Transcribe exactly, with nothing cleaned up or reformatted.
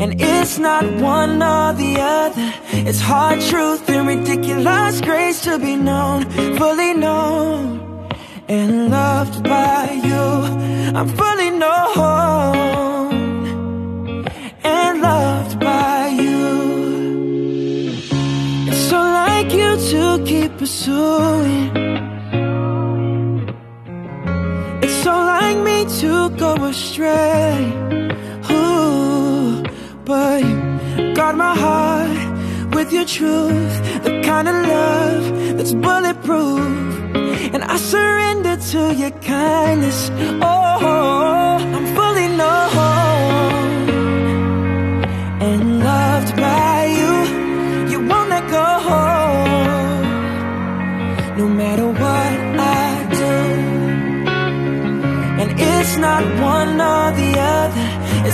And it's not one or the other. It's hard truth and ridiculous grace to be known, fully known, and loved by you. I'm fully known and loved by you. It's so like you to keep pursuing. It's so like me to go astray. Ooh, but you guard my heart with your truth, the kind of love that's bulletproof. And I surrender to your kindness. Oh, I'm fully known